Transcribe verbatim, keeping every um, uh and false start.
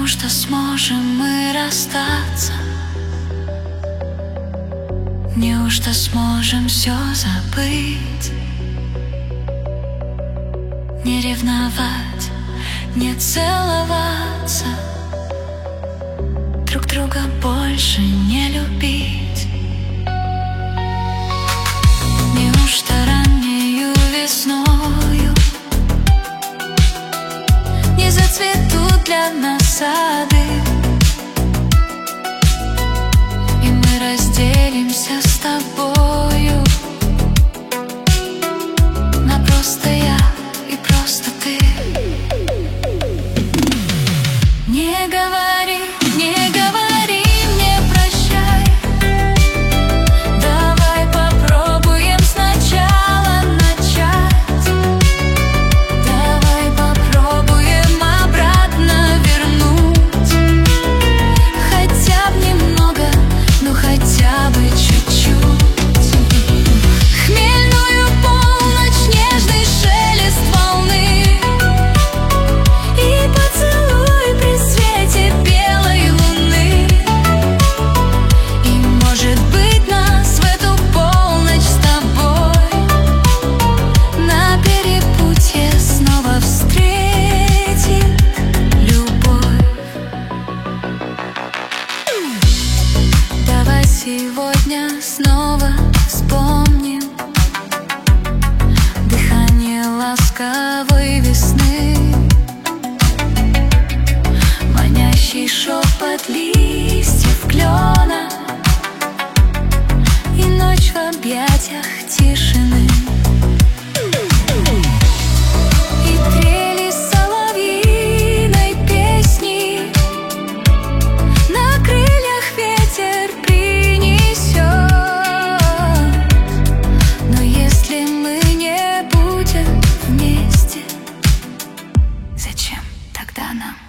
Неужто сможем мы расстаться? Неужто сможем все забыть? Не ревновать, не целоваться, друг друга больше не любить. Неужто раннею весною не зацветут для нас сады, и мы разделимся с тобою на просто я и просто ты? Не говори, не говори мне прощай. Давай попробуем сначала начать. Давай попробуем обратно вернуть. Хотя бы немного, ну хотя бы чуть-чуть. Хмельную полночь, нежный шелест волны и поцелуй при свете белой луны. И может быть нас в эту полночь с тобой на перепутье снова встретит любовь. Давай сегодня снова вспомним дыхание ласковой весны, манящий шепот листьев клена и ночь в объятиях тишины. И трели соловьиной песни на крыльях ветер принесет. Но если мы не будем вместе, зачем тогда нам